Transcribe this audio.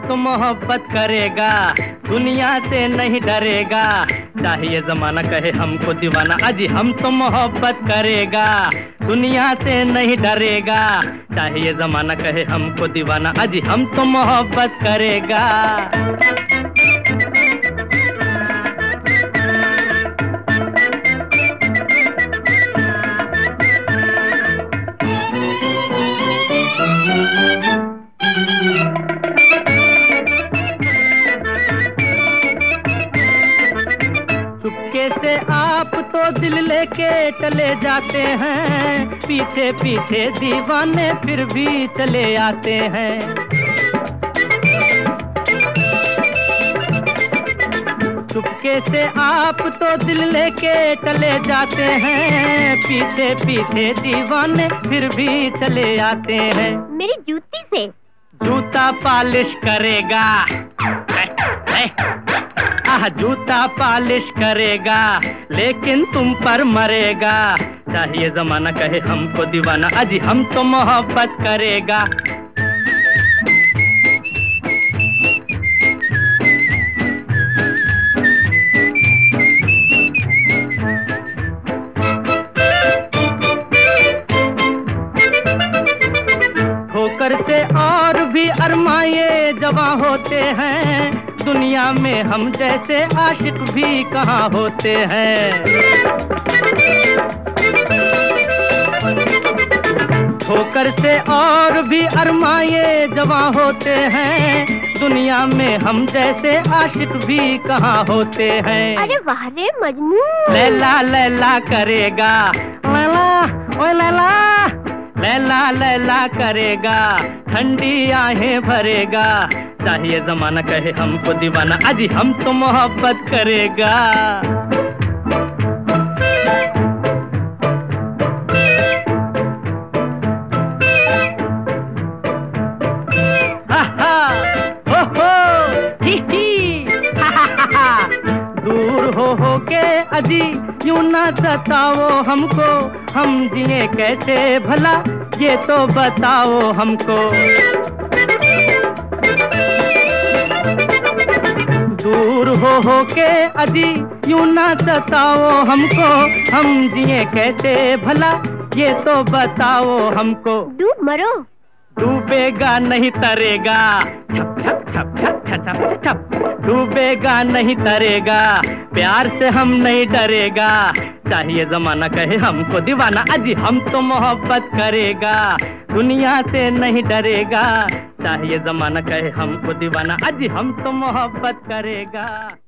तो मोहब्बत करेगा, दुनिया से नहीं डरेगा। चाहिए जमाना कहे हमको दीवाना, अजी हम तो मोहब्बत करेगा, दुनिया से नहीं डरेगा। चाहिए जमाना कहे हमको दीवाना, अजी हम तो मोहब्बत करेगा। चुपके से आप तो दिल लेके चले जाते हैं, पीछे पीछे दीवाने फिर भी चले आते हैं। चुपके से आप तो दिल लेके चले जाते हैं, पीछे पीछे दीवाने फिर भी चले आते हैं। मेरी जूती से जूता पॉलिश करेगा, जूता पॉलिश करेगा, लेकिन तुम पर मरेगा। चाहिए जमाना कहे हमको दीवाना, अजी हम तो मोहब्बत करेगा। ठोकर से और भी अरमाए जवां होते हैं, दुनिया में हम जैसे आशिक भी कहाँ होते हैं। ठोकर से और भी अरमाए जवां होते हैं, दुनिया में हम जैसे आशिक भी कहाँ होते हैं। अरे वाह रे मजनू, लैला लैला करेगा, लैला ओ लैला, लैला लैला करेगा, ठंडी आहें भरेगा। चाहिए जमाना कहे हमको दीवाना, अजी हम तो मोहब्बत करेगा। हा हा हो ही हा हा। दूर हो के अजी यूं ना सताओ हमको, हम जिए कैसे भला ये तो बताओ हमको। दूर हो के अजी यूं ना सताओ हमको, हम जिए कैसे भला ये तो बताओ हमको। डूब मरो, डूबेगा नहीं तरेगा, छप छप छप छप छप छप छप। डूबेगा नहीं तरेगा, प्यार से हम नहीं डरेगा। चाहिए जमाना कहे हमको दीवाना, अजी हम तो मोहब्बत करेगा, दुनिया से नहीं डरेगा। चाहिए जमाना कहे हमको दीवाना, अजी हम तो मोहब्बत करेगा।